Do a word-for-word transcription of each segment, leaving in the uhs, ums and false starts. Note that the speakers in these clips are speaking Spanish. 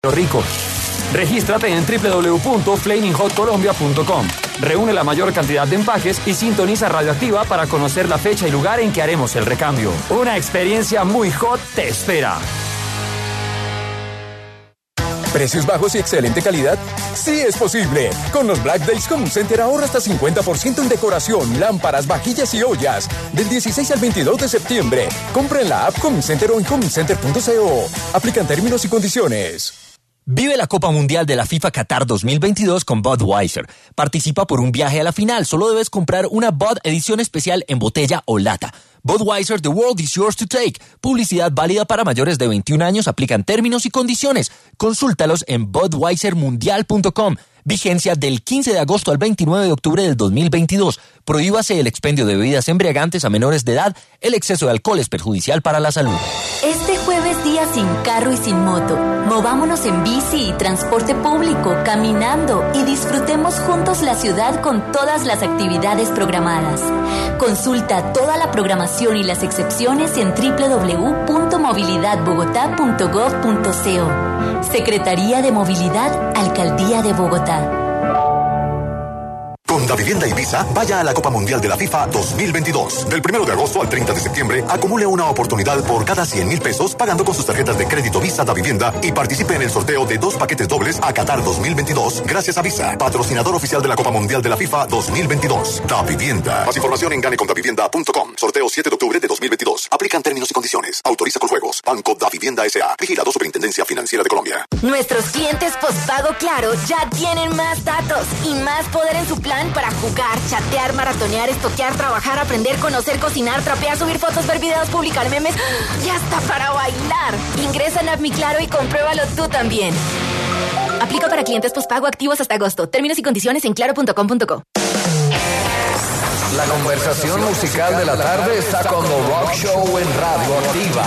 Rico. Regístrate en doble u doble u doble u punto flaming hot colombia punto com. Reúne la mayor cantidad de empaques y sintoniza Radioactiva para conocer la fecha y lugar en que haremos el recambio. Una experiencia muy hot te espera. ¿Precios bajos y excelente calidad? ¡Sí es posible! Con los Black Days Home Center ahorra hasta cincuenta por ciento en decoración, lámparas, vajillas y ollas. Del dieciséis al veintidós de septiembre. Compra en la app Home Center o en home center punto co. Aplican términos y condiciones. Vive la Copa Mundial de la FIFA Qatar dos mil veintidós con Budweiser. Participa por un viaje a la final. Solo debes comprar una Bud edición especial en botella o lata. Budweiser, the world is yours to take. Publicidad válida para mayores de veintiún años. Aplican términos y condiciones. Consúltalos en budweiser mundial punto com. Vigencia del quince de agosto al veintinueve de octubre del dos mil veintidós. Prohíbase el expendio de bebidas embriagantes a menores de edad. El exceso de alcohol es perjudicial para la salud. Este jueves día sin carro y sin moto. Movámonos en bici y transporte público, caminando y disfrutemos juntos la ciudad con todas las actividades programadas. Consulta toda la programación y las excepciones en doble u doble u doble u punto movilidad bogotá punto gov punto co. Secretaría de Movilidad, Alcaldía de Bogotá. Con Davivienda y Visa, vaya a la Copa Mundial de la FIFA dos mil veintidós. Del primero de agosto al treinta de septiembre, acumule una oportunidad por cada cien mil pesos pagando con sus tarjetas de crédito Visa Davivienda y participe en el sorteo de dos paquetes dobles a Qatar dos mil veintidós gracias a Visa, patrocinador oficial de la Copa Mundial de la FIFA dos mil veintidós. Davivienda. Más información en gane con davivienda punto com. Sorteo siete de octubre de dos mil veintidós. Aplican términos y condiciones. Autoriza con juegos. Banco Davivienda S A. Vigilado Superintendencia Financiera de Colombia. Nuestros clientes postpago Claro ya tienen más datos y más poder en su plan para jugar, chatear, maratonear, estoquear, trabajar, aprender, conocer, cocinar, trapear, subir fotos, ver videos, publicar memes y hasta para bailar. Ingresa en App Mi Claro y compruébalo tú también. Aplica para clientes postpago activos hasta agosto. Términos y condiciones en claro punto com punto co. La conversación musical de la tarde está con The Rock Show en Radioactiva.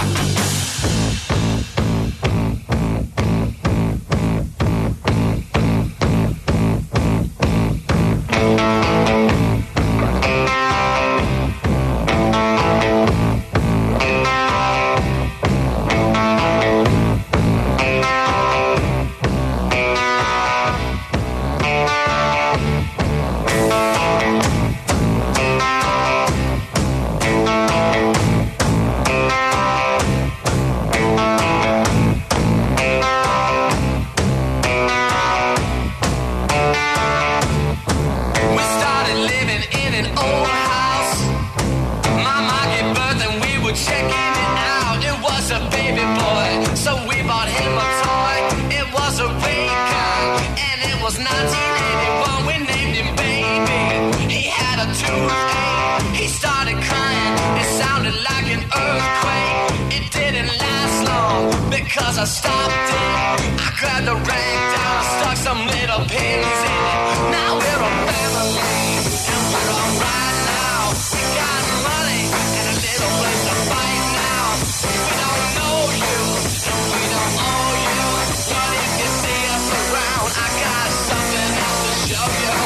Cause I stopped it, I grabbed the rag down, stuck some little pins in it. Now we're a family, and we're alright now. We got money and a little place to fight now. We don't know you, and we don't owe you. But if you see us around, I got something else to show you.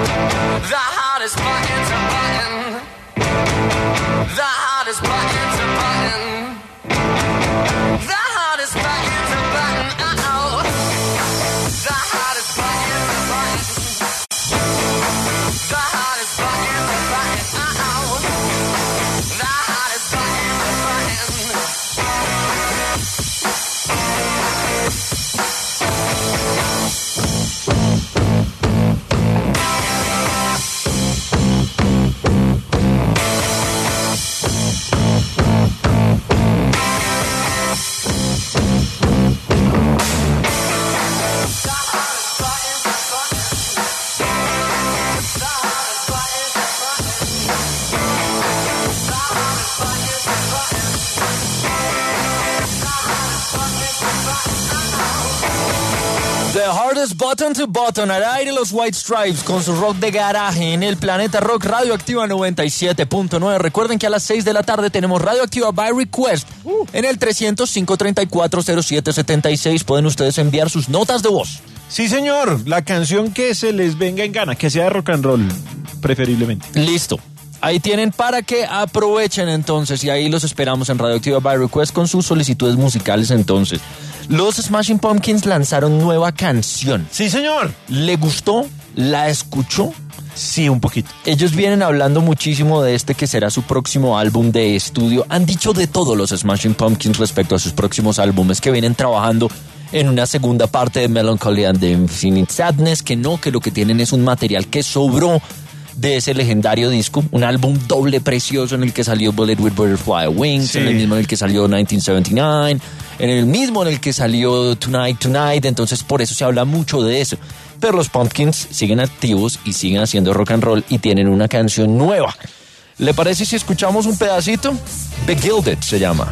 The hottest button to button. The hottest button to es Button to Button, al aire los White Stripes con su rock de garaje en el Planeta Rock Radioactiva noventa y siete punto nueve. Recuerden que a las seis de la tarde tenemos Radioactiva by Request uh. en el trescientos cinco, treinta y cuatro, cero siete, setenta y seis. Pueden ustedes enviar sus notas de voz. Sí, señor, la canción que se les venga en gana, que sea de rock and roll, preferiblemente. Listo. Ahí tienen para que aprovechen entonces, y ahí los esperamos en Radioactiva by Request con sus solicitudes musicales entonces. Los Smashing Pumpkins lanzaron nueva canción. Sí, señor. ¿Le gustó? ¿La escuchó? Sí, un poquito. Ellos vienen hablando muchísimo de este que será su próximo álbum de estudio. Han dicho de todo los Smashing Pumpkins respecto a sus próximos álbumes, que vienen trabajando en una segunda parte de Melancholy and the Infinite Sadness, que no, que lo que tienen es un material que sobró de ese legendario disco, un álbum doble precioso en el que salió Bullet with Butterfly Wings, sí. En el mismo en el que salió nineteen seventy-nine, en el mismo en el que salió Tonight Tonight, entonces por eso se habla mucho de eso. Pero los Pumpkins siguen activos y siguen haciendo rock and roll y tienen una canción nueva. ¿Le parece si escuchamos un pedacito? Begilded se llama.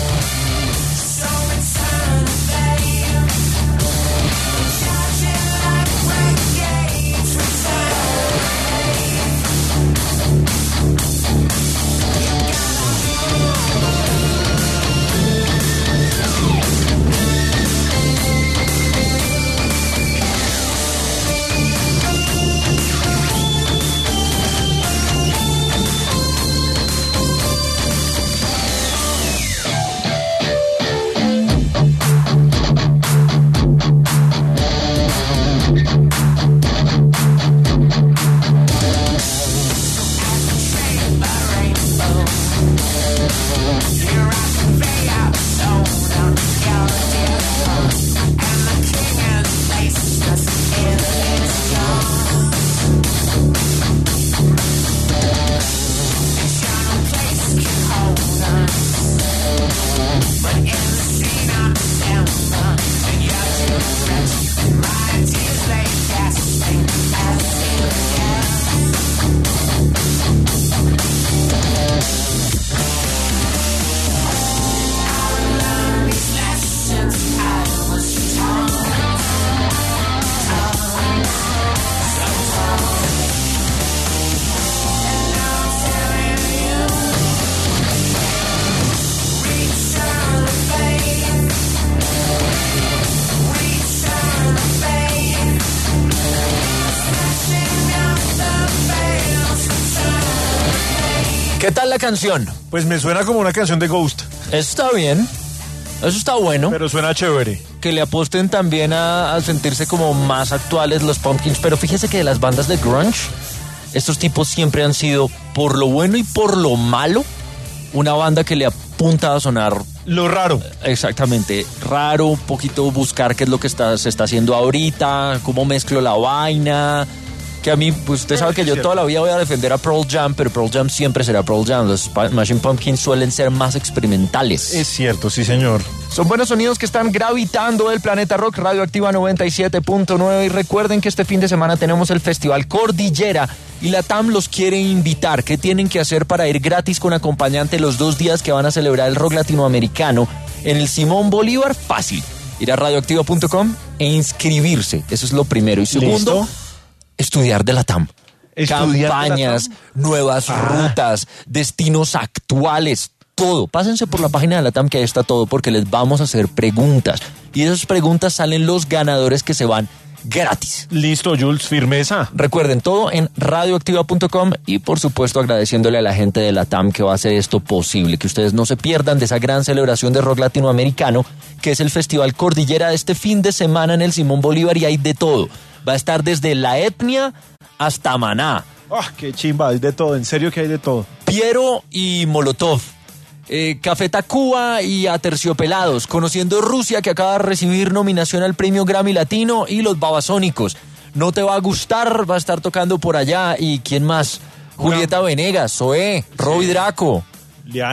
¿Qué tal la canción? Pues me suena como una canción de Ghost. Está bien, eso está bueno. Pero suena chévere. Que le aposten también a, a sentirse como más actuales los Pumpkins, pero fíjese que de las bandas de grunge, estos tipos siempre han sido, por lo bueno y por lo malo, una banda que le apunta a sonar... Lo raro. Exactamente, raro, un poquito buscar qué es lo que está, se está haciendo ahorita, cómo mezclo la vaina... Que a mí, pues usted sabe que yo toda la vida voy a defender a Pearl Jam, pero Pearl Jam siempre será Pearl Jam. Los Smashing Pumpkins suelen ser más experimentales. Es cierto, sí, señor. Son buenos sonidos que están gravitando del Planeta Rock Radioactiva noventa y siete punto nueve. Y recuerden que este fin de semana tenemos el Festival Cordillera y la T A M los quiere invitar. ¿Qué tienen que hacer para ir gratis con acompañante los dos días que van a celebrar el rock latinoamericano en el Simón Bolívar? Fácil. Ir a radioactiva punto com e inscribirse. Eso es lo primero. Y segundo... ¿Listo? Estudiar de la T A M. Estudiar Campañas, de la T A M. nuevas ah. rutas, destinos actuales, todo. Pásense por la página de la T A M que ahí está todo porque les vamos a hacer preguntas. Y de esas preguntas salen los ganadores que se van gratis. Listo, Jules, firmeza. Recuerden todo en radioactiva punto com y por supuesto agradeciéndole a la gente de la T A M que va a hacer esto posible, que ustedes no se pierdan de esa gran celebración de rock latinoamericano que es el Festival Cordillera de este fin de semana en el Simón Bolívar y hay de todo. Va a estar desde La Etnia hasta Maná. ¡Ah, oh, qué chimba! Hay de todo, en serio que hay de todo. Piero y Molotov. Eh, Café Tacuba y Aterciopelados. Conociendo Rusia, que acaba de recibir nominación al premio Grammy Latino. Y los Babasónicos. No te va a gustar, va a estar tocando por allá. ¿Y quién más? Julieta Venegas, Zoé, Robbie sí. Draco. Liana.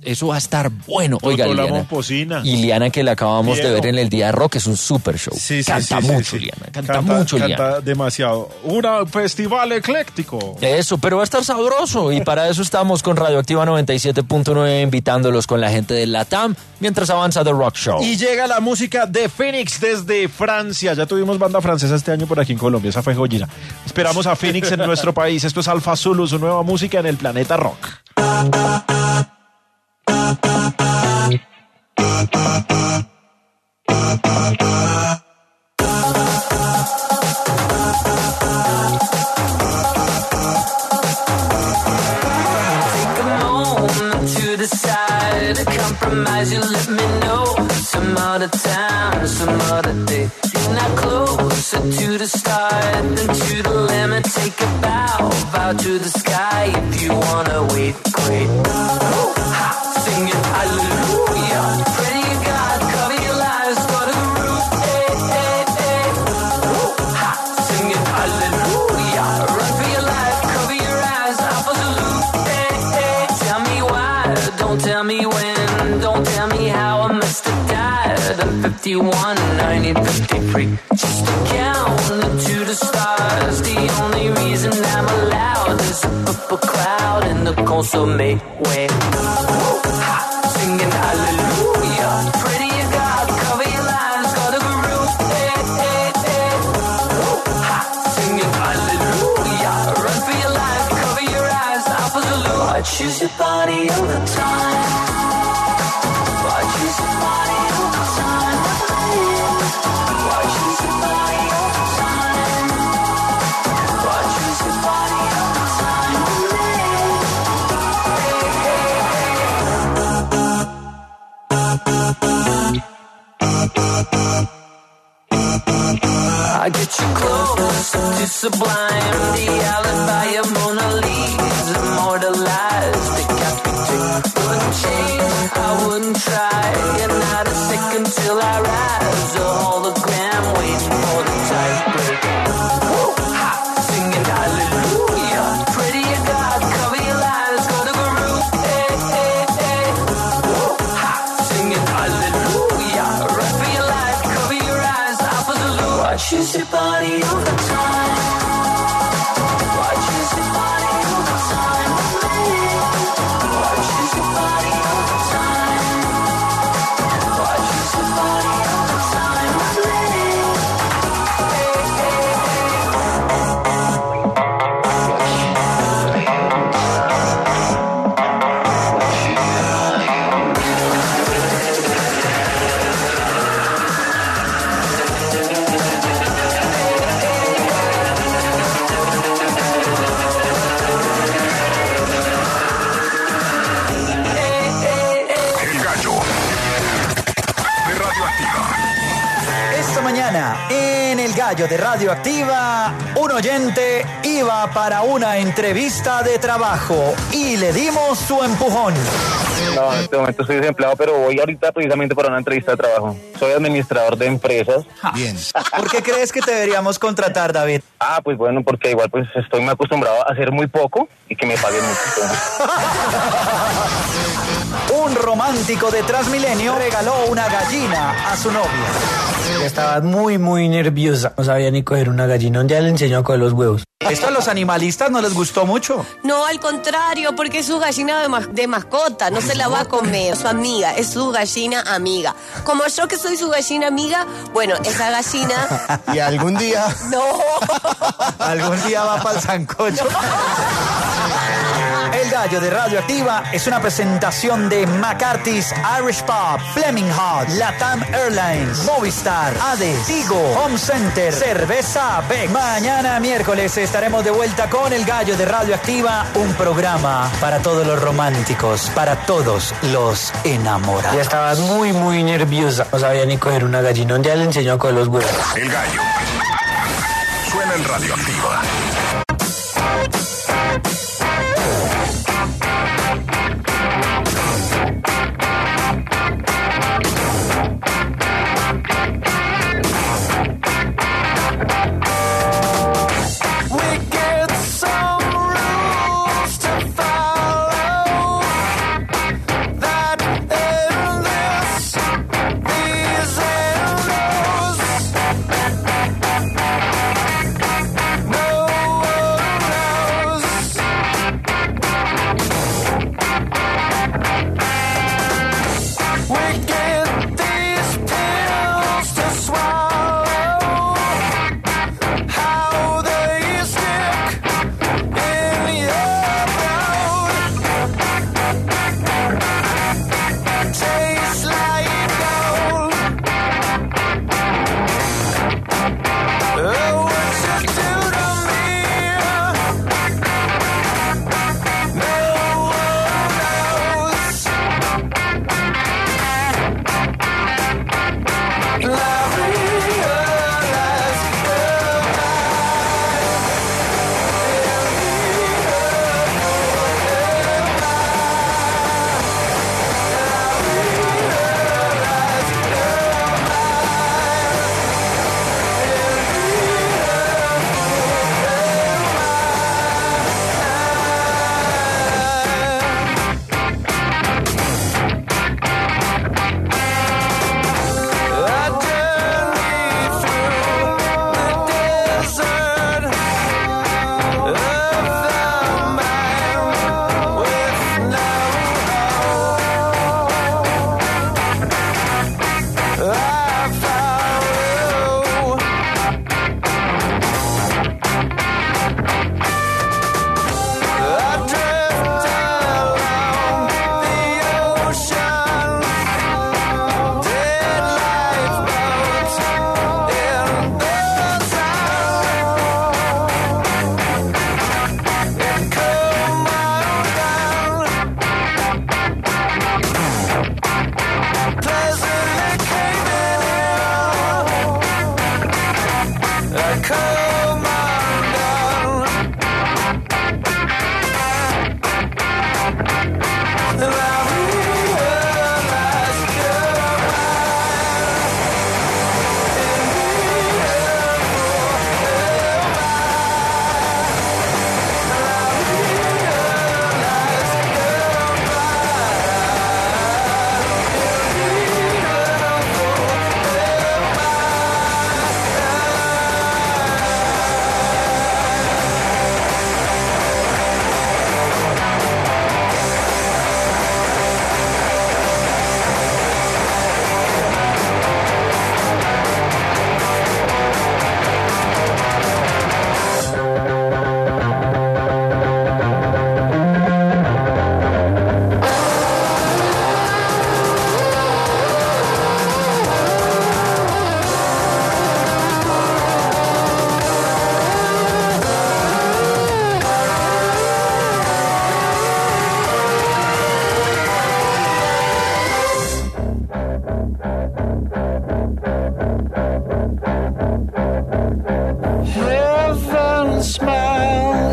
Eso va a estar bueno. Oiga, Totó la Liana. Momposina. Y Liana, que la acabamos Viejo. de ver en el Día de Rock, es un super show. Sí, sí, canta sí, sí, mucho, sí. Liana. Canta, mucho, canta Liana. demasiado. Un festival ecléctico. Eso, pero va a estar sabroso. Y para eso estamos con Radioactiva noventa y siete punto nueve, invitándolos con la gente del LATAM, mientras avanza The Rock Show. Y llega la música de Phoenix desde Francia. Ya tuvimos banda francesa este año por aquí en Colombia. Esa fue joyina. Esperamos a Phoenix en nuestro país. Esto es Alfa Zulu, su nueva música en el planeta rock. Compromise, you let me know some other time, some other day. You're not closer to the start than to the limit. Take a bow, bow to the sky if you wanna wait. Great, ha, singing hallelujah. Pray to God, cover your lives, go to the roof. Hey, hey, hey. Ha, singing hallelujah. Run for your life, cover your eyes, Alpha Zulu. Hey, hey. Tell me why, don't tell me when. Don't tell me how I must have died. I'm fifty-one, nineteen fifty-three. Just a count to the stars. The only reason I'm allowed is a purple cloud in the consomme way. Ha, singing hallelujah. Pray to your God, cover your lives, go to the roof. Hey, hey, hey. Ha, singing hallelujah. Run for your life, cover your eyes, Alpha Zulu. I choose your body over time. I get you close to sublime. The alibi of Mona Lisa, immortalized, decapitate. Wouldn't change, I wouldn't try. And not a second till I rise. A hologram waiting for the tight break. Ha, singing hallelujah. Pray to your God, cover your lives, go to the roof. Hey, hey, hey. Ha, singing hallelujah. Run for your life, cover your eyes, Alpha Zulu. I choose your body over time. I choose your body over time. I choose your body over time. I choose your body over time. Hey, En el Gallo de Radioactiva, un oyente iba para una entrevista de trabajo y le dimos su empujón. No, en este momento estoy desempleado, pero voy ahorita precisamente para una entrevista de trabajo. Soy administrador de empresas. Bien. ¿Por qué crees que te deberíamos contratar, David? Ah, pues bueno, porque igual pues estoy muy acostumbrado a hacer muy poco y que me paguen mucho. Un romántico de Transmilenio regaló una gallina a su novia. Estaba muy, muy nerviosa. No sabía ni coger una gallina. Un día le enseñó a coger los huevos. ¿Esto a los animalistas no les gustó mucho? No, al contrario, porque es su gallina de, ma- de mascota. No se la va a comer. Su amiga, es su gallina amiga. Como yo que soy su gallina amiga, bueno, esa gallina... ¿Y algún día? No. ¿Algún día va para el sancocho? El Gallo de Radioactiva es una presentación de McCarthy's Irish Pub, Fleming Hot, Latam Airlines, Movistar, Hades, Tigo, Home Center, Cerveza Beck. Mañana miércoles estaremos de vuelta con El Gallo de Radioactiva, un programa para todos los románticos, para todos los enamorados. Ya estaba muy, muy nerviosa. No sabía ni coger una gallina. Un día le enseñó a coger los huevos. El Gallo. Suena en Radioactiva. That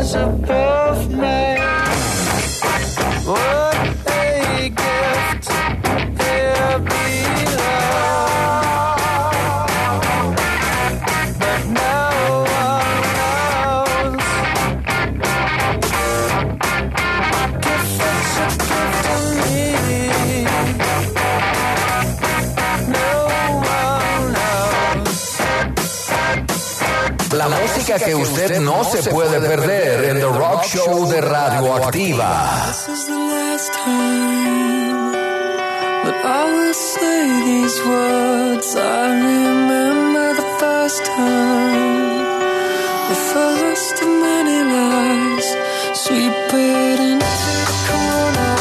stars above me. What a gift there below. But no one knows if it's a gift to me. No one knows. La música que usted no se puede perder en The Rock Show de Radioactiva. This is the last time that I will say these words. I remember the first time, the first of many lies, sweep it into the corner.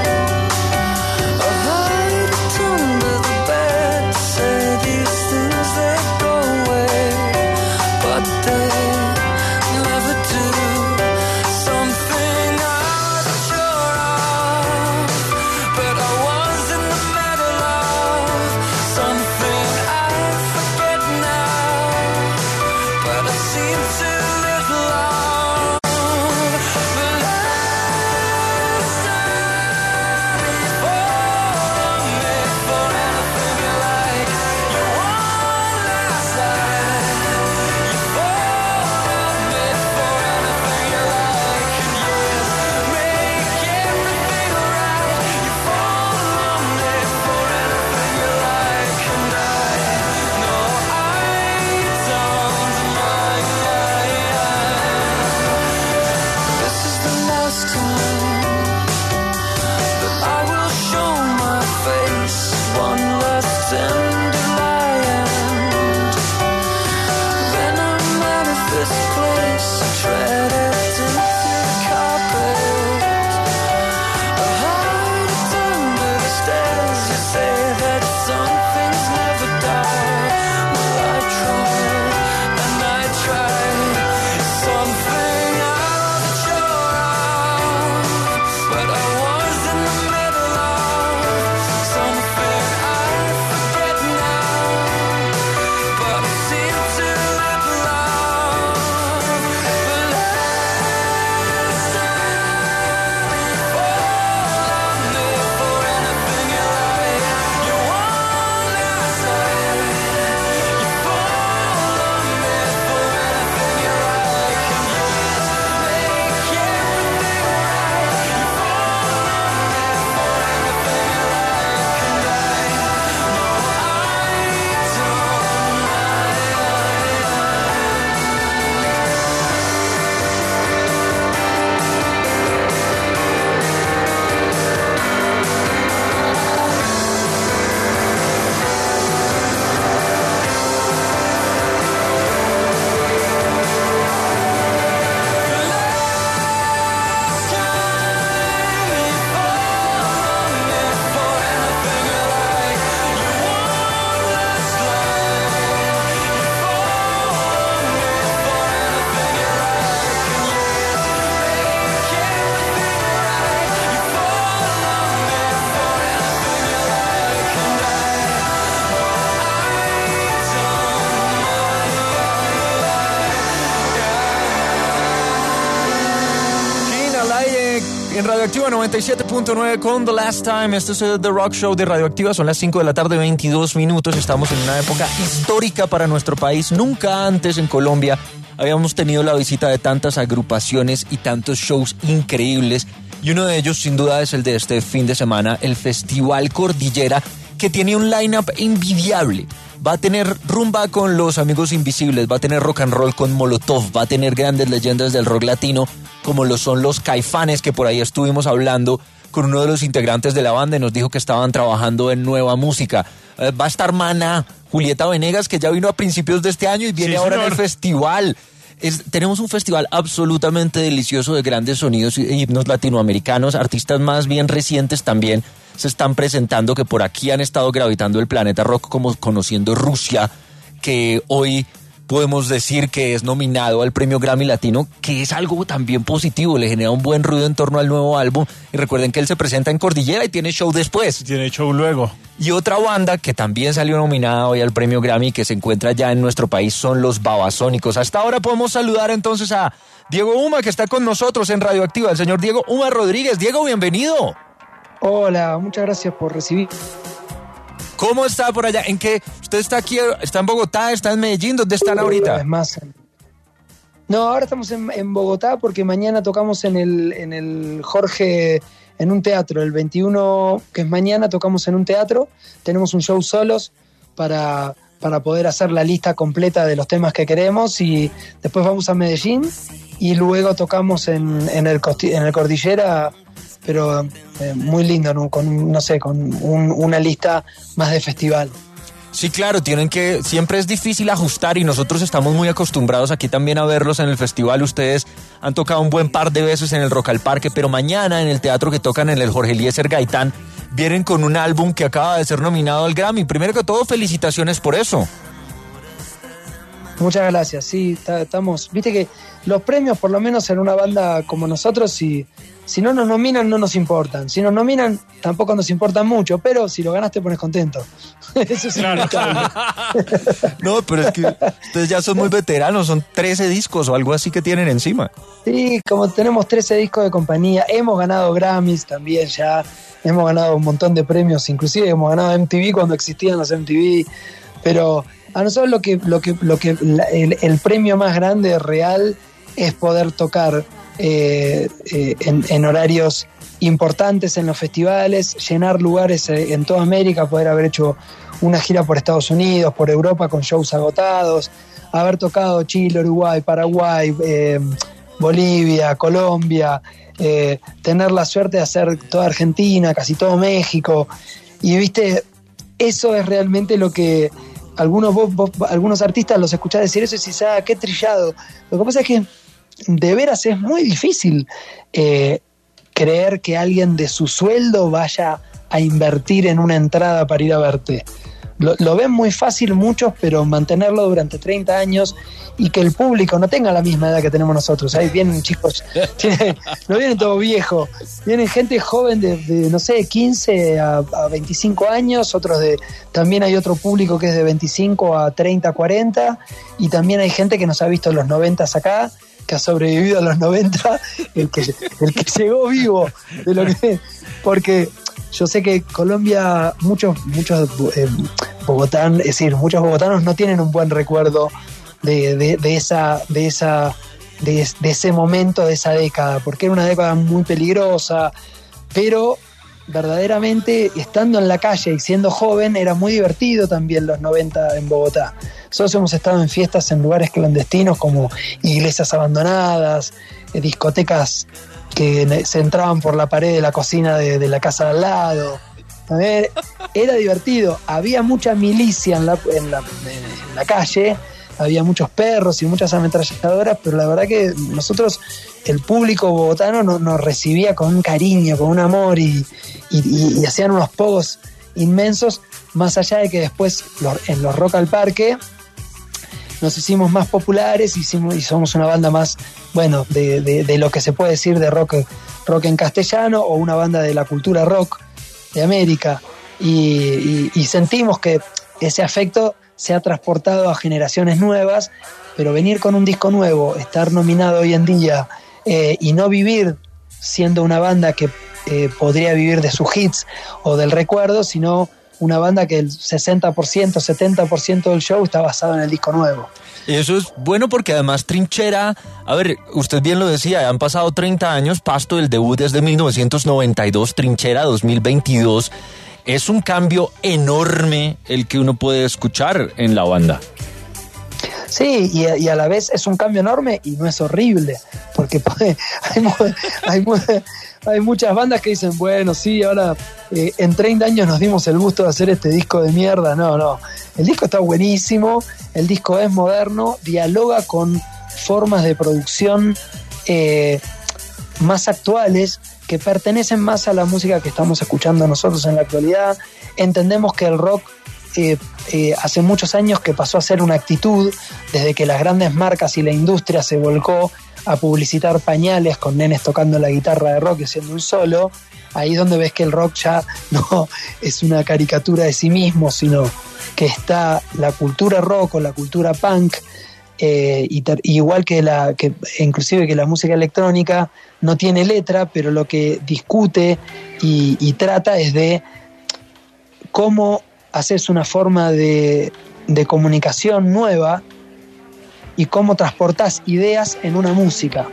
I hide it under the bed, say these things that go away, but they never do. Something I'm sure of, but I was in the middle of something I forget now, but I seem to live long. The last time you fall on me for anything you like, you won't last time. You fall on me for anything you like, and yes, make everything right. You fall on me for anything you like, and I know I don't mind. This is the last time that I will show my face, one last dandelion. Then I'm out of this place, tread it into the carpet. I hide it under the stairs. You say that some things never die. Well, I tried, and I tried. Something I wasn't sure of, but I was in the middle of something I forget now, but I seem to live long. The last time you fall on me for anything you like, you won't last time. You fall on me for anything you like, and you make everything right. You fall on me for anything you like, and I know En Radioactiva noventa y siete punto nueve con The Last Time. Esto es The Rock Show de Radioactiva. Son las cinco de la tarde, veintidós minutos. Estamos en una época histórica para nuestro país. Nunca antes en Colombia habíamos tenido la visita de tantas agrupaciones y tantos shows increíbles. Y uno de ellos, sin duda, es el de este fin de semana, el Festival Cordillera, que tiene un line-up envidiable. Va a tener rumba con Los Amigos Invisibles, va a tener rock and roll con Molotov, va a tener grandes leyendas del rock latino, como lo son los Caifanes, que por ahí estuvimos hablando con uno de los integrantes de la banda y nos dijo que estaban trabajando en nueva música. Eh, va a estar Maná, Julieta Venegas, que ya vino a principios de este año y viene sí, ahora señor. en el festival. Es, tenemos un festival absolutamente delicioso de grandes sonidos y himnos latinoamericanos, artistas más bien recientes también se están presentando, que por aquí han estado gravitando el planeta rock, como Conociendo Rusia, que hoy podemos decir que es nominado al premio Grammy Latino, que es algo también positivo, le genera un buen ruido en torno al nuevo álbum. Y recuerden que él se presenta en Cordillera y tiene show después. Tiene show luego. Y otra banda que también salió nominada hoy al premio Grammy, que se encuentra ya en nuestro país, son los Babasónicos. Hasta ahora podemos saludar entonces a Diego Uma, que está con nosotros en Radioactiva, el señor Diego Uma Rodríguez. Diego, bienvenido. Hola, muchas gracias por recibir. ¿Cómo está por allá? ¿En qué? ¿Usted está aquí, está en Bogotá, está en Medellín? ¿Dónde están ahorita? Es más. No, ahora estamos en, en Bogotá porque mañana tocamos en el, en el Jorge, en un teatro. El veintiuno, que es mañana, tocamos en un teatro. Tenemos un show solos para, para poder hacer la lista completa de los temas que queremos y después vamos a Medellín y luego tocamos en, en, el, en el Cordillera, pero eh, muy lindo, ¿no? Con, no sé, con un, una lista más de festival. Sí, claro, tienen que, siempre es difícil ajustar y nosotros estamos muy acostumbrados aquí también a verlos en el festival. Ustedes han tocado un buen par de veces en el Rock al Parque, pero mañana en el teatro que tocan en el Jorge Eliezer Gaitán, vienen con un álbum que acaba de ser nominado al Grammy. Primero que todo, felicitaciones por eso. Muchas gracias, sí, estamos, viste que los premios, por lo menos en una banda como nosotros, si, si no nos nominan, no nos importan. Si nos nominan, tampoco nos importan mucho, pero si lo ganas te pones contento. Eso es inevitable. No, pero es que ustedes ya son muy veteranos, son trece discos o algo así que tienen encima. Sí, como tenemos trece discos de compañía, hemos ganado Grammys también ya, hemos ganado un montón de premios, inclusive hemos ganado M T V cuando existían los M T V, pero a nosotros lo que, lo que, lo que la, el, el premio más grande real es poder tocar eh, eh, en, en horarios importantes en los festivales, llenar lugares en toda América, poder haber hecho una gira por Estados Unidos, por Europa con shows agotados, haber tocado Chile, Uruguay, Paraguay, eh, Bolivia, Colombia, eh, tener la suerte de hacer toda Argentina, casi todo México, y viste, eso es realmente lo que algunos vos, vos, algunos artistas los escuchás decir eso y decís, ah, qué trillado. Lo que pasa es que de veras es muy difícil eh, creer que alguien de su sueldo vaya a invertir en una entrada para ir a verte. Lo, lo ven muy fácil muchos, pero mantenerlo durante treinta años y que el público no tenga la misma edad que tenemos nosotros. Ahí vienen chicos, no vienen todos viejos, vienen gente joven de, de no sé, quince a, a veinticinco años, otros de, también hay otro público que es de veinticinco a treinta, cuarenta, y también hay gente que nos ha visto en los noventa acá, que ha sobrevivido a los noventa, el que, el que llegó vivo, de lo que, porque yo sé que Colombia, muchos, muchos eh, bogotanos, es decir, muchos bogotanos no tienen un buen recuerdo de, de, de esa, de esa, de, de ese momento, de esa década, porque era una década muy peligrosa, pero verdaderamente estando en la calle y siendo joven era muy divertido también los noventa en Bogotá. Nosotros hemos estado en fiestas en lugares clandestinos como iglesias abandonadas, eh, discotecas que se entraban por la pared de la cocina de, de la casa de al lado. A ver, era divertido, había mucha milicia en la, en la, en la calle, había muchos perros y muchas ametralladoras, pero la verdad que nosotros, el público bogotano nos, nos recibía con un cariño, con un amor y, y, y hacían unos pogos inmensos, más allá de que después los, en los Rock al Parque nos hicimos más populares, hicimos, y somos una banda más, bueno, de, de, de lo que se puede decir de rock, rock en castellano, o una banda de la cultura rock de América, y, y, y sentimos que ese afecto se ha transportado a generaciones nuevas, pero venir con un disco nuevo, estar nominado hoy en día eh, y no vivir siendo una banda que eh, podría vivir de sus hits o del recuerdo, sino una banda que el sesenta por ciento, setenta por ciento del show está basado en el disco nuevo. Eso es bueno porque además Trinchera, a ver, usted bien lo decía, han pasado treinta años, Pasto, el debut es de mil novecientos noventa y dos, Trinchera dos mil veintidós. Es un cambio enorme el que uno puede escuchar en la banda. Sí, y a, y a la vez es un cambio enorme y no es horrible, porque puede, hay, hay, hay muchas bandas que dicen, bueno, sí, ahora eh, en treinta años nos dimos el gusto de hacer este disco de mierda. No, no, el disco está buenísimo, el disco es moderno, dialoga con formas de producción eh, más actuales, que pertenecen más a la música que estamos escuchando nosotros en la actualidad. Entendemos que el rock eh, eh, hace muchos años que pasó a ser una actitud, desde que las grandes marcas y la industria se volcó a publicitar pañales con nenes tocando la guitarra de rock y haciendo un solo. Ahí donde ves que el rock ya no es una caricatura de sí mismo, sino que está la cultura rock o la cultura punk, eh, y ter- igual que la que inclusive que la música electrónica no tiene letra, pero lo que discute y, y trata es de cómo haces una forma de, de comunicación nueva y cómo transportás ideas en una música.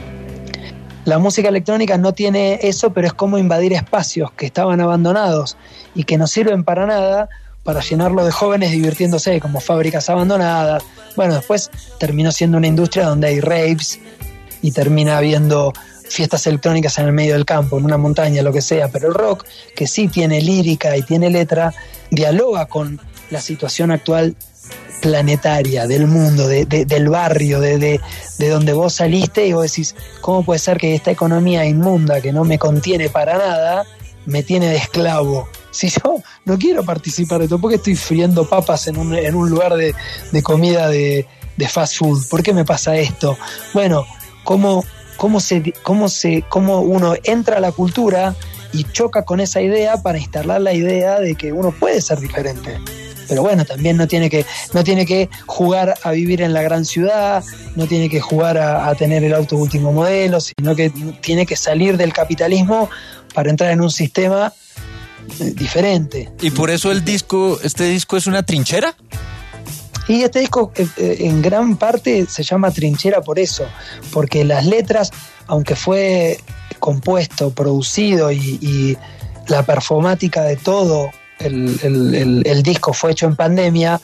La música electrónica no tiene eso, pero es como invadir espacios que estaban abandonados y que no sirven para nada, para llenarlo de jóvenes divirtiéndose, como fábricas abandonadas. Bueno, después terminó siendo una industria donde hay raves y termina habiendo fiestas electrónicas en el medio del campo, en una montaña, lo que sea. Pero el rock, que sí tiene lírica y tiene letra, dialoga con la situación actual planetaria, del mundo, de, de, del barrio, de, de, de donde vos saliste, y vos decís, ¿cómo puede ser que esta economía inmunda que no me contiene para nada me tiene de esclavo? Si yo no quiero participar de esto, ¿por qué estoy friendo papas en un, en un lugar de, de comida de, de fast food? ¿Por qué me pasa esto? Bueno, ¿cómo, cómo, se, cómo, se, cómo uno entra a la cultura y choca con esa idea para instalar la idea de que uno puede ser diferente? Pero bueno, también no tiene que, no tiene que jugar a vivir en la gran ciudad, no tiene que jugar a, a tener el auto último modelo, sino que tiene que salir del capitalismo para entrar en un sistema diferente. ¿Y por eso el disco, este disco es una trinchera? Y este disco eh, en gran parte se llama Trinchera por eso, porque las letras, aunque fue compuesto, producido y, y la performática de todo el, el, el, el disco fue hecho en pandemia,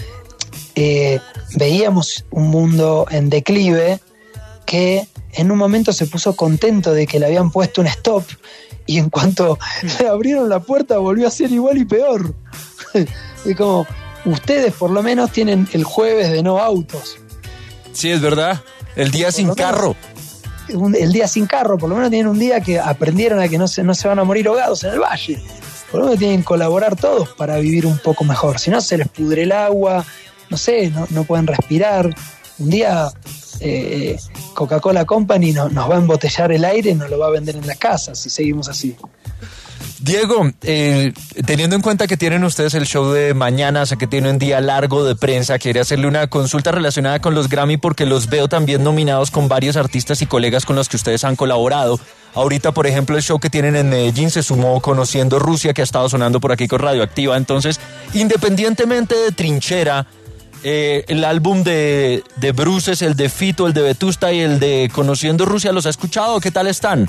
eh, veíamos un mundo en declive que en un momento se puso contento de que le habían puesto un stop, y en cuanto le abrieron la puerta volvió a ser igual y peor. Y como, ustedes por lo menos tienen el jueves de no autos. Sí, es verdad. El día sin carro. Un, el día sin carro, por lo menos tienen un día que aprendieron a que no se, no se van a morir ahogados en el valle. Por lo menos tienen que colaborar todos para vivir un poco mejor. Si no, se les pudre el agua, no sé, no, no pueden respirar. Un día eh, Coca-Cola Company no, nos va a embotellar el aire y nos lo va a vender en las casas si seguimos así. Diego, eh, teniendo en cuenta que tienen ustedes el show de mañana, o sea que tienen un día largo de prensa, quería hacerle una consulta relacionada con los Grammy porque los veo también nominados con varios artistas y colegas con los que ustedes han colaborado. Ahorita, por ejemplo, el show que tienen en Medellín se sumó Conociendo Rusia, que ha estado sonando por aquí con Radioactiva. Entonces, independientemente de Trinchera, eh, el álbum de, de Bruces, el de Fito, el de Vetusta y el de Conociendo Rusia, ¿los ha escuchado? ¿Qué tal están?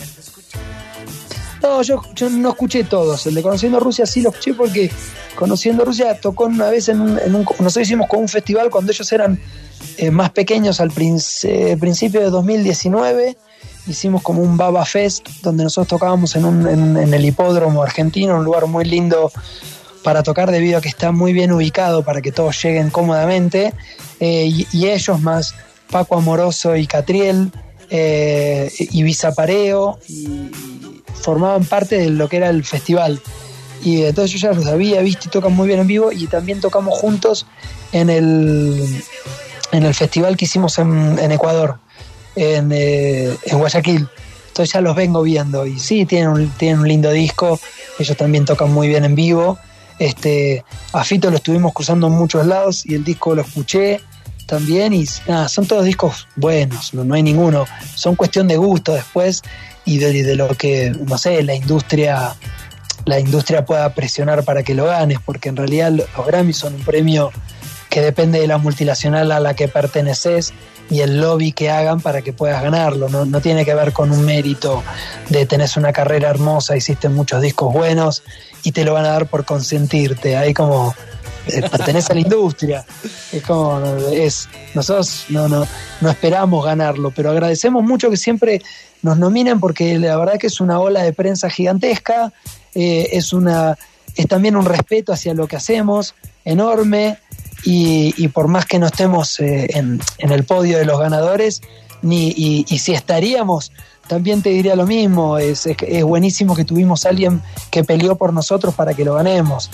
No, yo, yo no escuché todos. El de Conociendo Rusia sí lo escuché porque Conociendo Rusia tocó una vez en un... En un nosotros hicimos con un festival cuando ellos eran eh, más pequeños al princ- eh, principio de dos mil diecinueve. Hicimos como un Baba Fest donde nosotros tocábamos en, un, en, en el hipódromo argentino, un lugar muy lindo para tocar debido a que está muy bien ubicado para que todos lleguen cómodamente. Eh, y, y ellos más Paco Amoroso y Catriel, eh, Ibiza Pareo, y formaban parte de lo que era el festival. Y entonces yo ya los había visto y tocan muy bien en vivo, y también tocamos juntos en el, en el festival que hicimos en, en Ecuador, en, eh, en Guayaquil. Entonces ya los vengo viendo y sí, tienen un, tienen un lindo disco, ellos también tocan muy bien en vivo. Este, a Fito lo estuvimos cruzando en muchos lados y el disco lo escuché también, y nada, son todos discos buenos, no, no hay ninguno, son cuestión de gusto después y de, de lo que, no sé, la industria la industria pueda presionar para que lo ganes, porque en realidad los Grammy son un premio que depende de la multinacional a la que perteneces y el lobby que hagan para que puedas ganarlo. No, no tiene que ver con un mérito de tenés una carrera hermosa, hiciste muchos discos buenos y te lo van a dar por consentirte. Ahí como eh, pertenece a la industria. Es como, es, nosotros no, no, no esperamos ganarlo, pero agradecemos mucho que siempre nos nominen, porque la verdad que es una ola de prensa gigantesca, eh, es, una, es también un respeto hacia lo que hacemos enorme. Y, y por más que no estemos eh, en, en el podio de los ganadores, ni y, y si estaríamos, también te diría lo mismo. Es, es, es buenísimo que tuvimos a alguien que peleó por nosotros para que lo ganemos.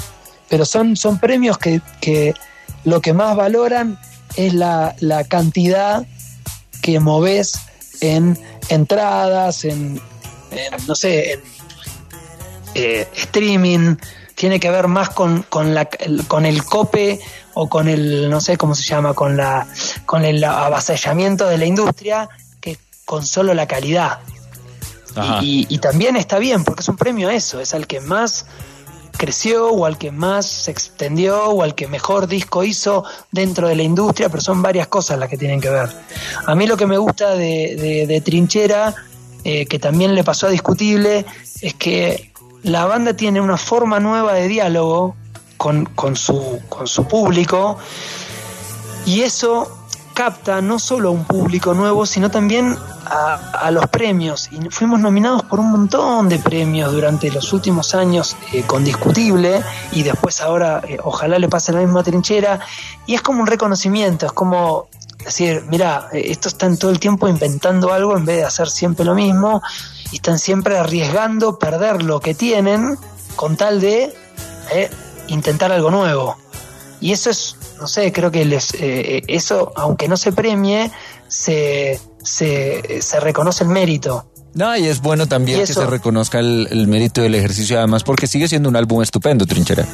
pero son, son premios que, que lo que más valoran es la, la cantidad que movés en entradas, en, en no sé, en eh, streaming. Tiene que ver más con, con, la, con el cope o con el, no sé cómo se llama, con la con el avasallamiento de la industria que con solo la calidad. Y, y, y también está bien, porque es un premio a eso, es al que más creció o al que más se extendió o al que mejor disco hizo dentro de la industria, pero son varias cosas las que tienen que ver. A mí lo que me gusta de, de, de Trinchera, eh, que también le pasó a Discutible, es que la banda tiene una forma nueva de diálogo con, con, su, con su público, y eso capta no solo a un público nuevo, sino también a, a los premios. Y fuimos nominados por un montón de premios durante los últimos años eh, con Discutible, y después ahora eh, ojalá le pase la misma Trinchera, y es como un reconocimiento, es como decir, mira, eh, estos están todo el tiempo inventando algo en vez de hacer siempre lo mismo, y están siempre arriesgando perder lo que tienen con tal de eh, intentar algo nuevo. Y eso es, no sé, creo que les, eh, eso, aunque no se premie, se, se, se reconoce el mérito. No, y es bueno también eso, que se reconozca el, el mérito del ejercicio, además, porque sigue siendo un álbum estupendo, Trinchera.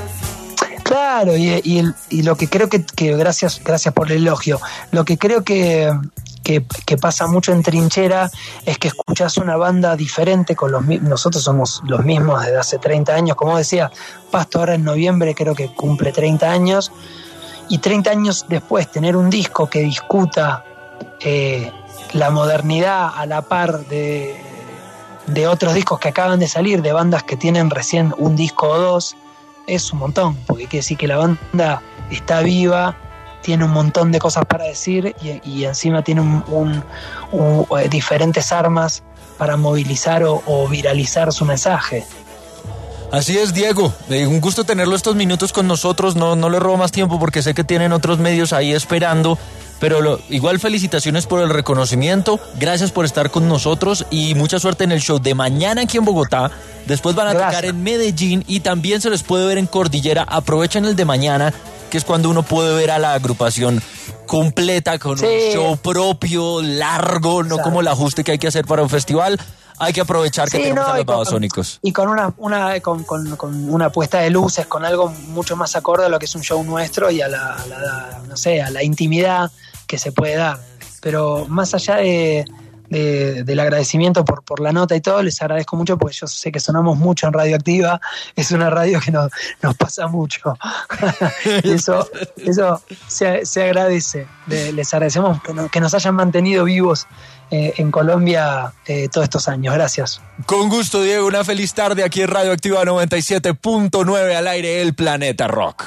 Claro, y, y, el, y lo que creo que, que gracias, gracias por el elogio, lo que creo que, que, que pasa mucho en Trinchera es que escuchás una banda diferente con los mismos. Nosotros somos los mismos desde hace treinta años, como decía, Pasto ahora en noviembre creo que cumple treinta años, y treinta años después tener un disco que discuta eh, la modernidad a la par de, de otros discos que acaban de salir, de bandas que tienen recién un disco o dos, es un montón, porque quiere decir que la banda está viva, tiene un montón de cosas para decir, y, y encima tiene un, un, un, un, diferentes armas para movilizar o, o viralizar su mensaje. Así es, Diego, eh, un gusto tenerlo estos minutos con nosotros. No, no le robo más tiempo porque sé que tienen otros medios ahí esperando, pero lo, igual felicitaciones por el reconocimiento, gracias por estar con nosotros y mucha suerte en el show de mañana aquí en Bogotá. Después van a gracias. tocar en Medellín y también se les puede ver en Cordillera. Aprovechen el de mañana, que es cuando uno puede ver a la agrupación completa con sí. un show propio, largo, no como el ajuste que hay que hacer para un festival. Hay que aprovechar que sí, tenemos no, a los Babasónicos. Y con una, una con, con, con una puesta de luces, con algo mucho más acorde a lo que es un show nuestro y a la, a la no sé, a la intimidad que se puede dar. Pero más allá de, de, del agradecimiento por, por la nota y todo, les agradezco mucho porque yo sé que sonamos mucho en Radioactiva. Es una radio que nos, nos pasa mucho. Y eso, eso se, se agradece. De, les agradecemos que, no, que nos hayan mantenido vivos Eh, en Colombia eh, todos estos años. Gracias. Con gusto, Diego. Una feliz tarde aquí en Radioactiva noventa y siete punto nueve, al aire El Planeta Rock.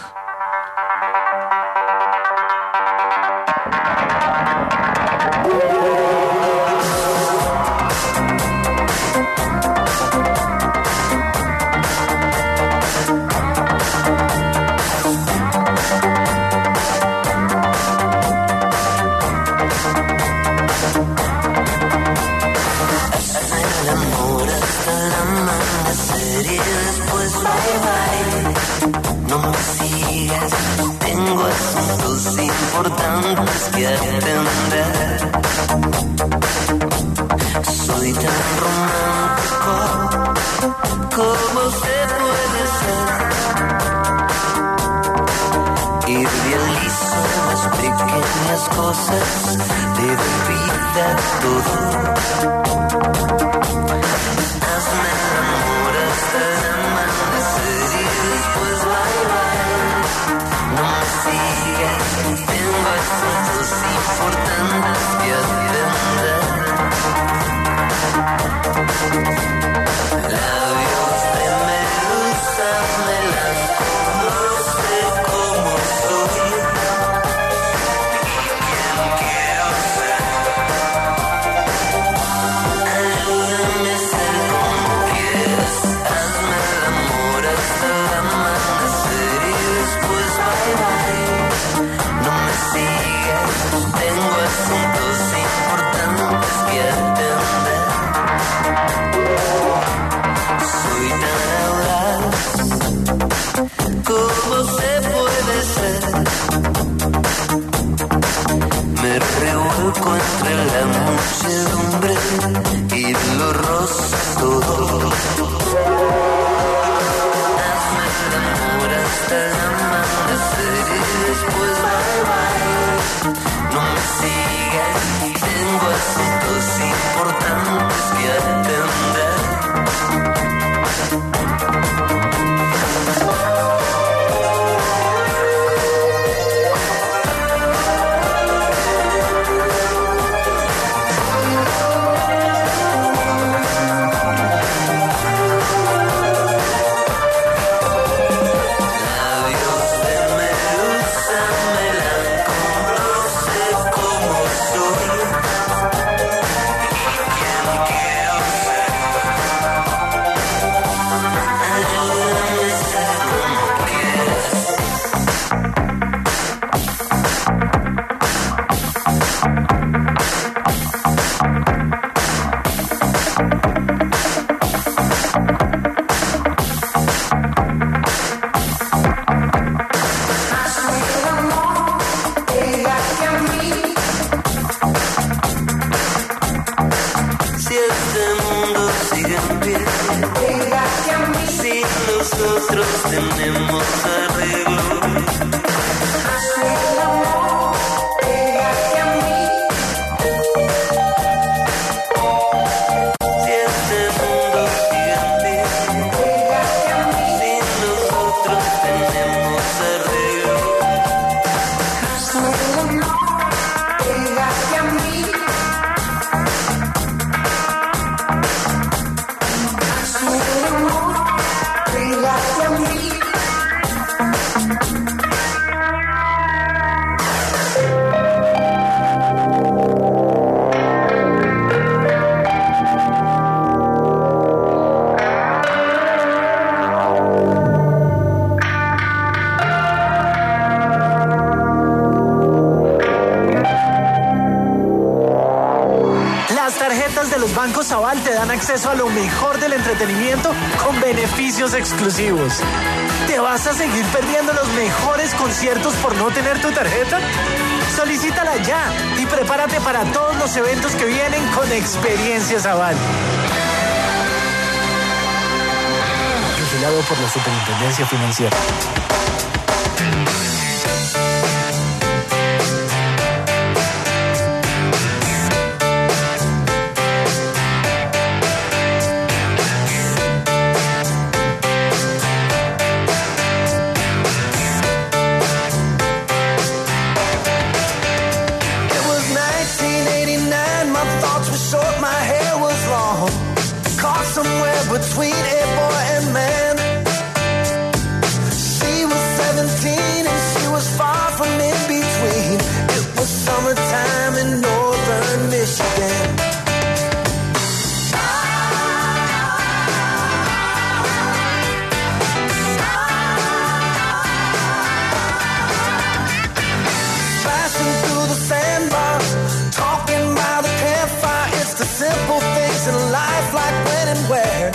Importantes que atender. Soy tan romántico como se puede ser. Idealizo las pequeñas cosas, le doy vida a todo. Hazme amor hasta el amanecer y después bye bye. No me sigas. Tengo asuntos importantes que atender. Labios de medusa me las conoce como soy. ¿Quién quiero ser? y lo rozas todo. Hazme el amor hasta el amanecer y después bye bye. No me sigas, tengo asuntos importantes que atender. Te dan acceso a lo mejor del entretenimiento con beneficios exclusivos. ¿Te vas a seguir perdiendo los mejores conciertos por no tener tu tarjeta? Solicítala ya y prepárate para todos los eventos que vienen con Experiencias Aval. Vigilado por la Superintendencia Financiera. Between a boy and man, she was seventeen and she was far from in between. It was summertime in northern Michigan. Flashing through the sandbar, talking by the campfire. It's the simple things in life, like when and where.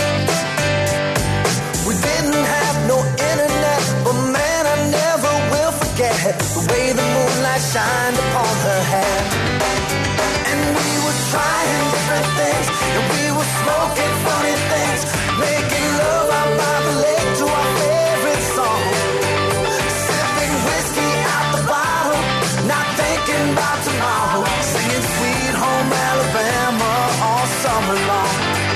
The way the moonlight shined upon her hair. And we were trying different things, and we were smoking funny things, making love out by the lake to our favorite song. Sipping whiskey out the bottle, not thinking about tomorrow. Singing Sweet Home Alabama all summer long.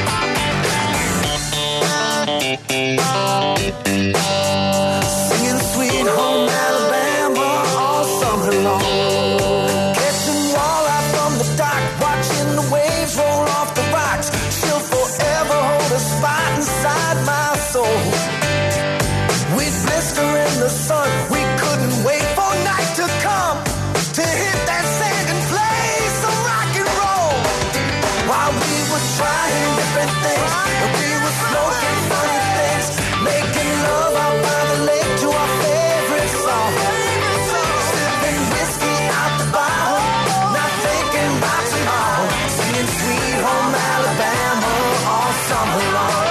Singing Sweet Home Alabama all summer long. Catching walleye from the dock, watching the waves roll off the rocks. She'll forever hold a spot inside my soul. We'd blister in the sun, we couldn't wait for night to come to hit that sand and play some rock and roll. While we were trying different things, and we were smoking funny things, making love out by the lake to our favorite song. Sipping whiskey out the bottle, not thinking about tomorrow. Singing Sweet Home Alabama all summer long.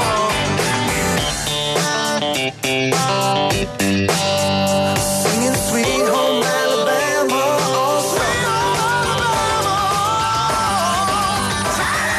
Singing Sweet Home Alabama all summer long.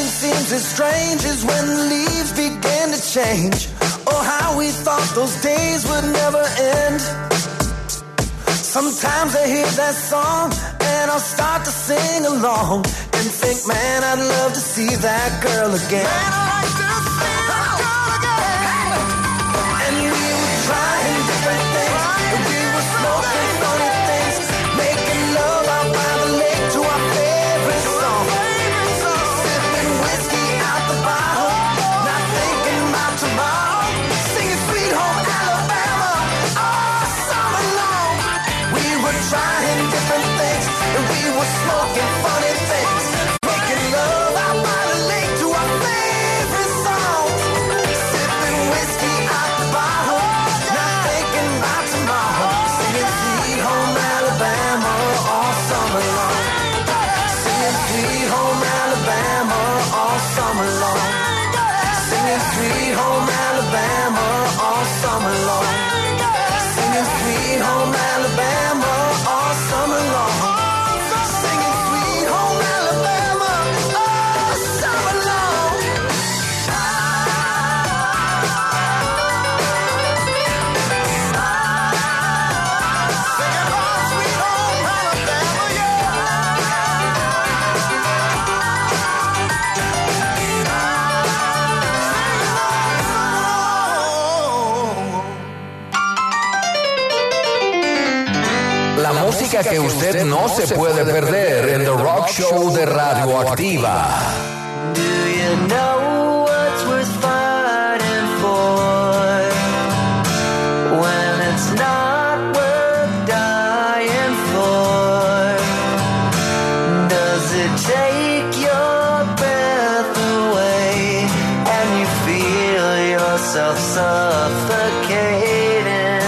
nothing seems as strange as when the leaves begin to change. Oh, how we thought those days would never end. Sometimes I hear that song and I'll start to sing along and think, man, I'd love to see that girl again. Man, I'd like to see that girl again. And we were trying different things, and we were smoking funny things, making love out by the lake to our favorite song. Sipping whiskey out the bottle, not thinking about tomorrow. Singing Sweet Home Alabama all summer long. We were trying different things, and we were smoking funny things, making love out by the lake to our favorite song. Sipping whiskey out the bottle, not thinking about tomorrow. Singing Sweet Home Alabama all summer long. Singing Sweet Home Alabama all summer long. Singing Sweet Home Alabama all summer long. Singing Sweet Home Alabama all summer long. Singing Sweet Home Alabama all summer long. Singing home, sweet home Alabama, La música que usted no se puede perder en The Rock Show de Radioactiva. Do you know what's worth fighting for when it's not worth dying for? Does it take your breath away and you feel yourself suffocating?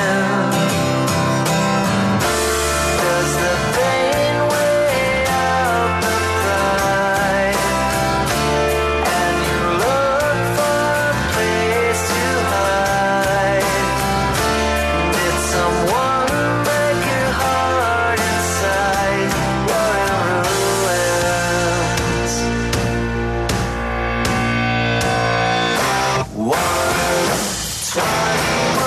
Does the pain weigh out the pride and you look for a place to hide? Did someone break your heart inside? You're in ruins. One, twice.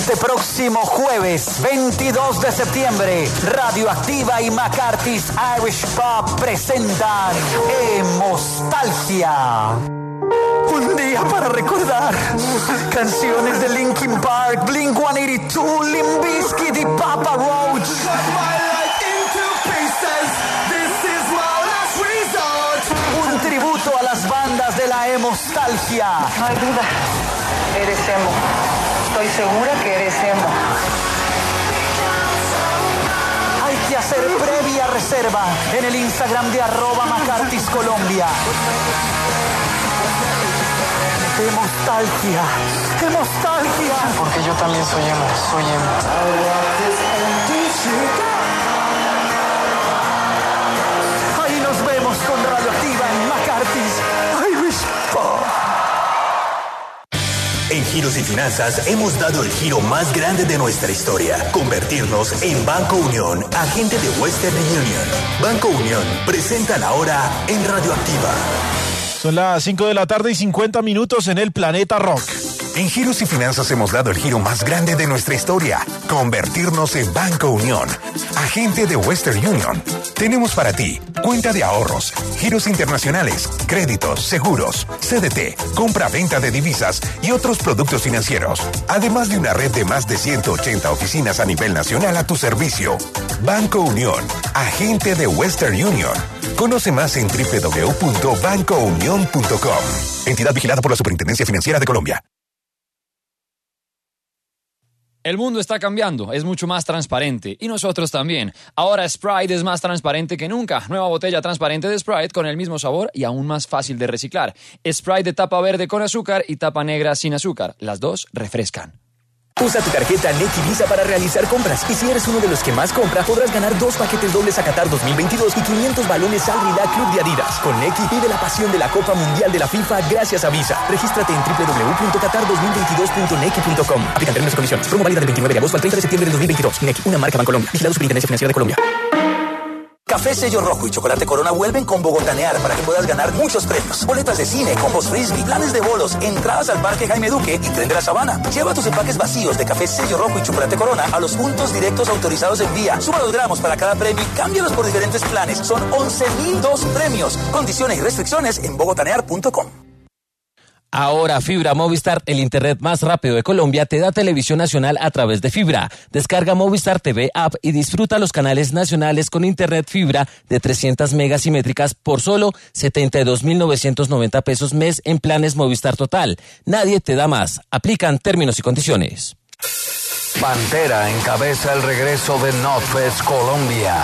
Este próximo jueves, veintidós de septiembre, Radioactiva y McCarthy's Irish Pub presentan Hemostalgia. Un día para recordar canciones de Linkin Park, Blink ciento ochenta y dos, Limp Bizkit y Papa Roach. Un tributo a las bandas de la hemostalgia. No hay duda, eres emo. Estoy segura que eres emo. Hay que hacer previa reserva en el Instagram de arroba McCarthy's Colombia. Hemostalgia, hemostalgia. Porque yo también soy emo, soy emo. Ahí nos vemos con Radioactiva en McCarthy's Irish Pub. En Giros y Finanzas hemos dado el giro más grande de nuestra historia, convertirnos en Banco Unión, agente de Western Union. Banco Unión, presentan ahora en Radioactiva. Son las cinco de la tarde y cincuenta minutos en el Planeta Rock. En Giros y Finanzas hemos dado el giro más grande de nuestra historia, convertirnos en Banco Unión, agente de Western Union. Tenemos para ti cuenta de ahorros, giros internacionales, créditos, seguros, C D T, compra-venta de divisas y otros productos financieros. Además de una red de más de ciento ochenta oficinas a nivel nacional a tu servicio. Banco Unión, agente de Western Union. Conoce más en doble u doble u doble u punto banco unión punto com. Entidad vigilada por la Superintendencia Financiera de Colombia. El mundo está cambiando, es mucho más transparente y nosotros también. Ahora Sprite es más transparente que nunca. Nueva botella transparente de Sprite con el mismo sabor y aún más fácil de reciclar. Sprite de tapa verde con azúcar y tapa negra sin azúcar. Las dos refrescan. Usa tu tarjeta Nequi Visa para realizar compras. Y si eres uno de los que más compra, podrás ganar dos paquetes dobles a Qatar dos mil veintidós y quinientos balones al Rila Club de Adidas. Con Nequi vive la pasión de la Copa Mundial de la FIFA gracias a Visa. Regístrate en doble u doble u doble u punto qatar dos mil veintidós punto nequi punto com. Aplican términos y condiciones. Promo válida del veintinueve de agosto al treinta de septiembre de dos mil veintidós. Nequi, una marca Bancolombia. Vigilado Superintendencia Financiera de Colombia. Café Sello Rojo y Chocolate Corona vuelven con Bogotanear para que puedas ganar muchos premios. Boletas de cine, combos frisbee, planes de bolos, entradas al Parque Jaime Duque y Tren de la Sabana. Lleva tus empaques vacíos de Café Sello Rojo y Chocolate Corona a los puntos directos autorizados en vía. Suma los gramos para cada premio y cámbialos por diferentes planes. Son once mil dos premios. Condiciones y restricciones en bogotanear punto com. Ahora Fibra Movistar, el internet más rápido de Colombia, te da televisión nacional a través de fibra. Descarga Movistar T V App y disfruta los canales nacionales con internet fibra de trescientas megas simétricas por solo setenta y dos mil novecientos noventa pesos mes en planes Movistar Total. Nadie te da más. Aplican términos y condiciones. Pantera encabeza el regreso de Notfest Colombia.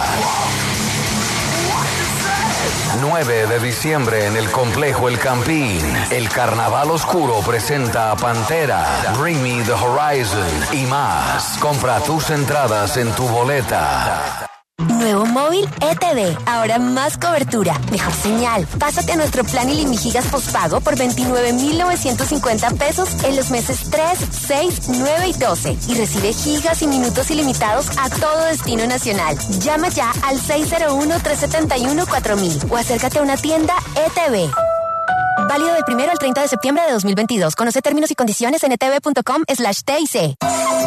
nueve de diciembre en el complejo El Campín. El Carnaval Oscuro presenta a Pantera, Bring Me the Horizon y más. Compra tus entradas en tu boleta. Nuevo móvil E T V, ahora más cobertura, mejor señal. Pásate a nuestro plan Ilimigigas postpago por veintinueve mil novecientos cincuenta pesos en los meses tres, seis, nueve y doce y recibe gigas y minutos ilimitados a todo destino nacional. Llama ya al seis cero uno, tres siete uno, cuatro mil o acércate a una tienda E T V. Válido del primero al treinta de septiembre de dos mil veintidós. Conoce términos y condiciones en etv.com slash TIC.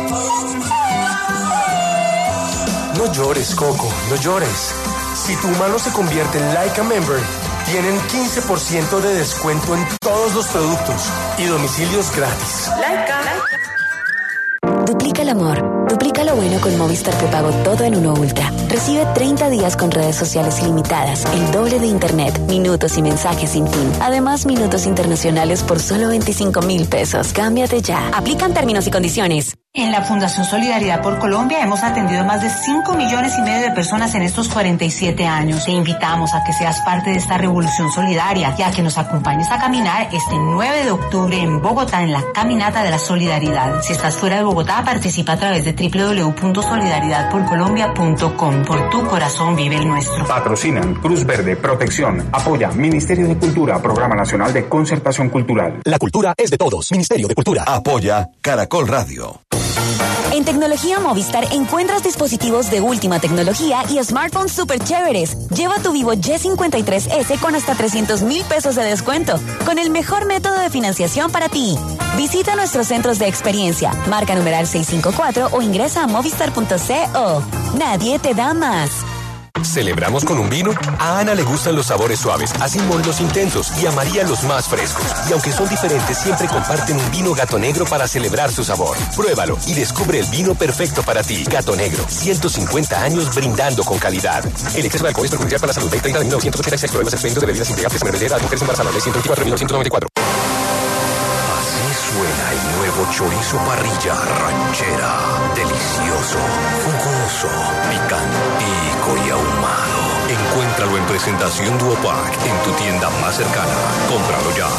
No llores, Coco, no llores. Si tu humano se convierte en Like a Member, tienen quince por ciento de descuento en todos los productos y domicilios gratis. Laika. Duplica el amor. Duplica lo bueno con Movistar Prepago todo en uno Ultra. Recibe treinta días con redes sociales ilimitadas, el doble de internet, minutos y mensajes sin fin. Además, minutos internacionales por solo veinticinco mil pesos. Cámbiate ya. Aplican términos y condiciones. En la Fundación Solidaridad por Colombia hemos atendido a más de cinco millones y medio de personas en estos cuarenta y siete años. Te invitamos a que seas parte de esta revolución solidaria y a que nos acompañes a caminar este nueve de octubre en Bogotá en la Caminata de la Solidaridad. Si estás fuera de Bogotá, participa a través de doble u doble u doble u punto solidaridad por colombia punto com. Por tu corazón vive el nuestro. Patrocinan Cruz Verde, Protección, apoya Ministerio de Cultura, Programa Nacional de Concertación Cultural. La cultura es de todos. Ministerio de Cultura. Apoya Caracol Radio. En Tecnología Movistar encuentras dispositivos de última tecnología y smartphones súper chéveres. Lleva tu Vivo Y cincuenta y tres ese con hasta trescientos mil pesos de descuento, con el mejor método de financiación para ti. Visita nuestros centros de experiencia, marca numeral seiscientos cincuenta y cuatro o ingresa a movistar punto co. Nadie te da más. ¿Celebramos con un vino? A Ana le gustan los sabores suaves, a Simón los intensos y a María los más frescos. Y aunque son diferentes, siempre comparten un vino Gato Negro para celebrar su sabor. Pruébalo y descubre el vino perfecto para ti. Gato Negro, ciento cincuenta años brindando con calidad. El exceso de alcohol es perjudicial para la salud. Ley treinta de mil novecientos ochenta y seis. Problemas expedientes de bebidas integrantes menores de edad, mujeres embarazadas. Ley ciento veinticuatro de mil novecientos noventa y cuatro. Suena el nuevo chorizo parrilla ranchera. Delicioso, jugoso, picantico y ahumado. Encuéntralo en presentación Duopac en tu tienda más cercana. Cómpralo ya.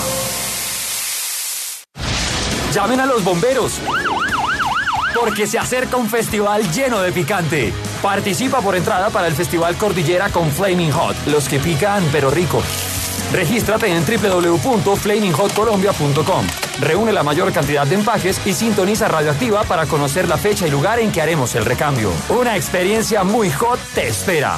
Llamen a los bomberos, porque se acerca un festival lleno de picante. Participa por entrada para el Festival Cordillera con Flaming Hot, los que pican pero rico. Regístrate en doble u doble u doble u punto flaming hot colombia punto com. Reúne la mayor cantidad de empaques y sintoniza Radioactiva para conocer la fecha y lugar en que haremos el recambio. Una experiencia muy hot te espera.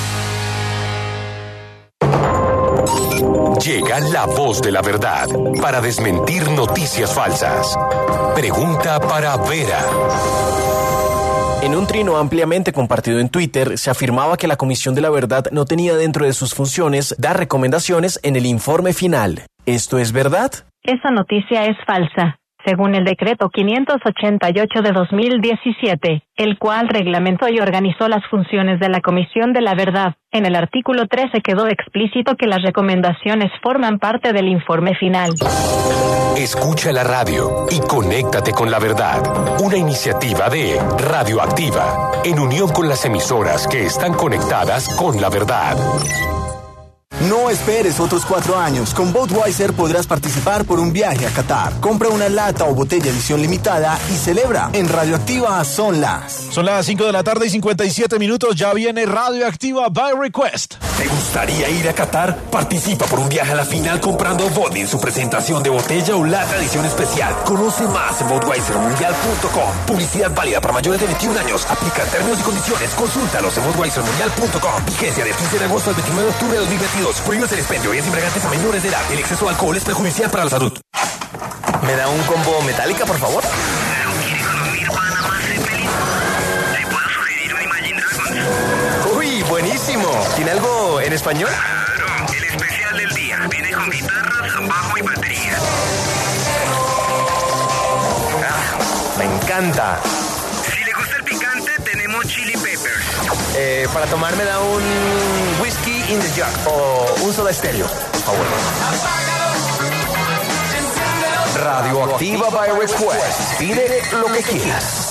Llega la voz de la verdad para desmentir noticias falsas. Pregunta para Vera. En un trino ampliamente compartido en Twitter, se afirmaba que la Comisión de la Verdad no tenía dentro de sus funciones dar recomendaciones en el informe final. ¿Esto es verdad? Esa noticia es falsa. Según el decreto quinientos ochenta y ocho de dos mil diecisiete, el cual reglamentó y organizó las funciones de la Comisión de la Verdad, en el artículo trece quedó explícito que las recomendaciones forman parte del informe final. Escucha la radio y conéctate con la verdad. Una iniciativa de Radioactiva, en unión con las emisoras que están conectadas con la verdad. No esperes otros cuatro años. Con Budweiser podrás participar por un viaje a Qatar. Compra una lata o botella edición limitada y celebra. En Radioactiva son las... Son las cinco de la tarde y cincuenta y siete minutos. Ya viene Radioactiva by Request. ¿Te gustaría ir a Qatar? Participa por un viaje a la final comprando Body en su presentación de botella o lata edición especial. Conoce más en budweiser mundial punto com. Publicidad válida para mayores de veintiún años. Aplica términos y condiciones. Consúltalos en budweiser mundial punto com. Vigencia del quince de agosto al veintinueve de octubre de dos mil veintidós. Prohíbes el expendio y es embriagantes a menores de edad. El exceso de alcohol es perjudicial para la salud. ¿Me da un combo metálica, por favor? Uy, buenísimo. ¿Tiene algo en español? Claro, el especial del día. Viene con guitarras, bajo y batería. Ah, me encanta. Si le gusta el picante, tenemos chili peppers. Eh, para tomar me da un whisky in the jug o un soda estéreo, por favor. Radioactiva by Request. Pide lo que quieras.